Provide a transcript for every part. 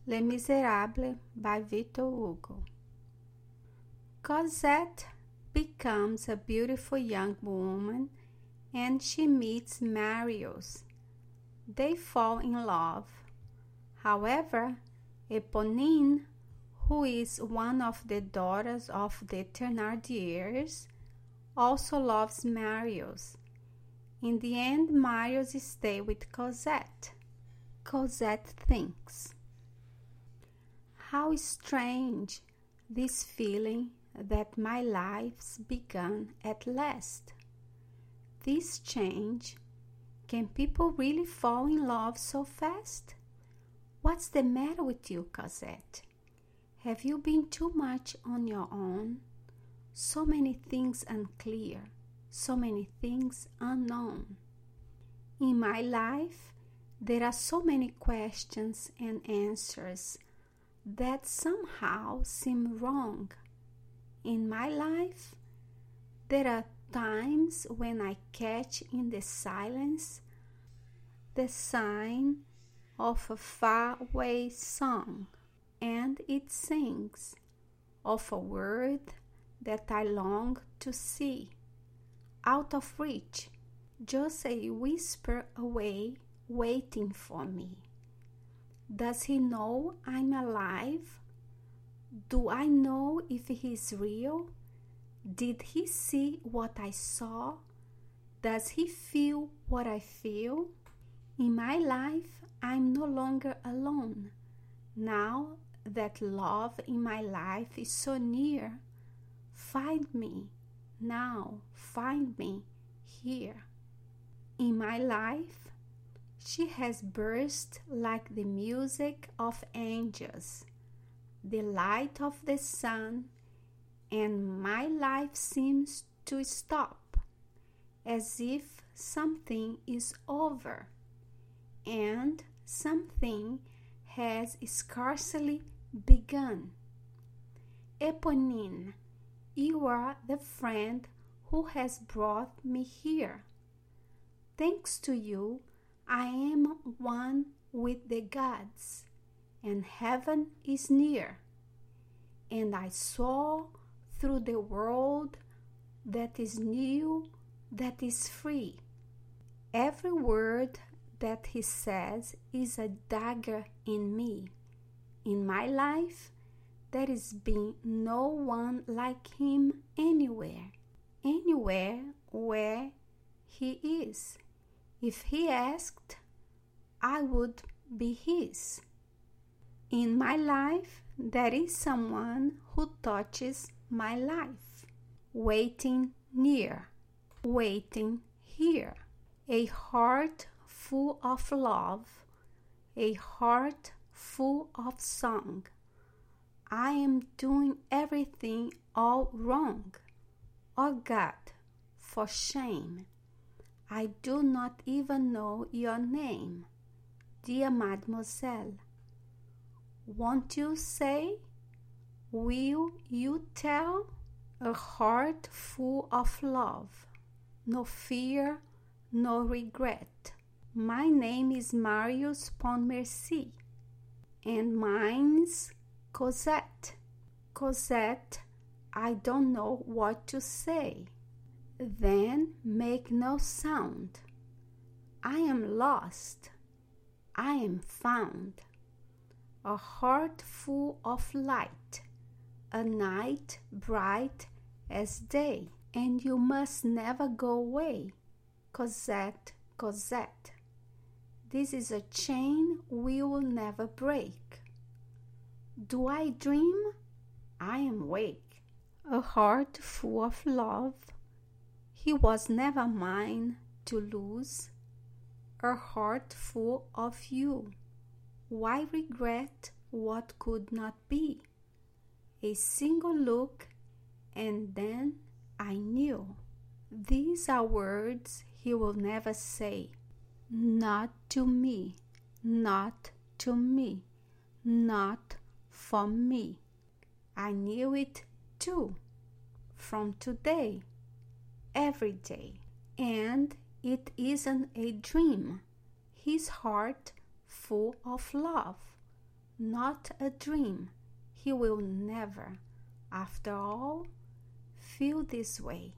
Les Miserables by Victor Hugo. Cosette becomes a beautiful young woman and she meets Marius. They fall in love. However, Eponine, who is one of the daughters of the Thénardiers, also loves Marius. In the end, Marius stays with Cosette. Cosette thinks, how strange this feeling that my life's begun at last. This change. Can people really fall in love so fast? What's the matter with you, Cosette? Have you been too much on your own? So many things unclear, so many things unknown. In my life, there are so many questions and answers that somehow seem wrong. In my life, there are times when I catch in the silence the sign of a faraway song, and it sings of a word that I long to see, out of reach, just a whisper away, waiting for me. Does he know I'm alive? Do I know if he's real? Did he see what I saw? Does he feel what I feel? In my life, I'm no longer alone. Now that love in my life is so near, find me now, find me here. In my life, she has burst like the music of angels, the light of the sun, and my life seems to stop, as if something is over, and something has scarcely begun. Eponine, you are the friend who has brought me here. Thanks to you, I am one with the gods, and heaven is near, and I soar through the world that is new, that is free. Every word that he says is a dagger in me. In my life, there has been no one like him anywhere where he is. If he asked, I would be his. In my life, there is someone who touches my life, waiting near, waiting here. A heart full of love, a heart full of song. I am doing everything all wrong. Oh God, for shame. I do not even know your name, dear mademoiselle. Won't you say? Will you tell? A heart full of love, no fear, no regret. My name is Marius Pontmercy, and mine's Cosette. Cosette, I don't know what to say. Then make no sound. I am lost. I am found. A heart full of light, a night bright as day, and you must never go away, Cosette, Cosette. This is a chain we will never break. Do I dream? I am awake. A heart full of love, he was never mine to lose. A heart full of you, why regret what could not be? A single look, and then I knew. These are words he will never say. Not to me, not to me, not for me. I knew it too, from today, every day. And it isn't a dream. His heart full of love, not a dream. He will never, after all, feel this way.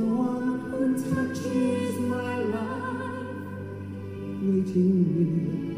Waiting